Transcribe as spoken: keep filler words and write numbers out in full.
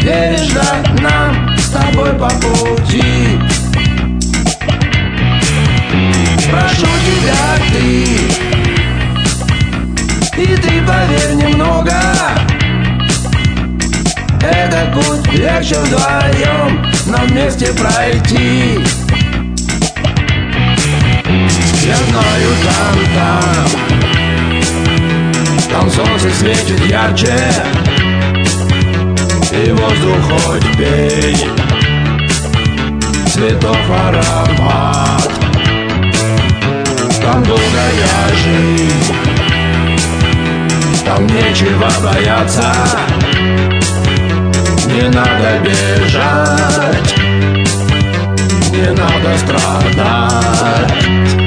веришь, да, нам с тобой по пути. Прошу тебя ты, и ты поверь немного, этот путь легче вдвоем нам вместе пройти. Я знаю, там, там, там солнце светит ярче, и воздух хоть пей, цветов аромат. Там долгая жизнь, там нечего бояться, не надо бежать, не надо страдать.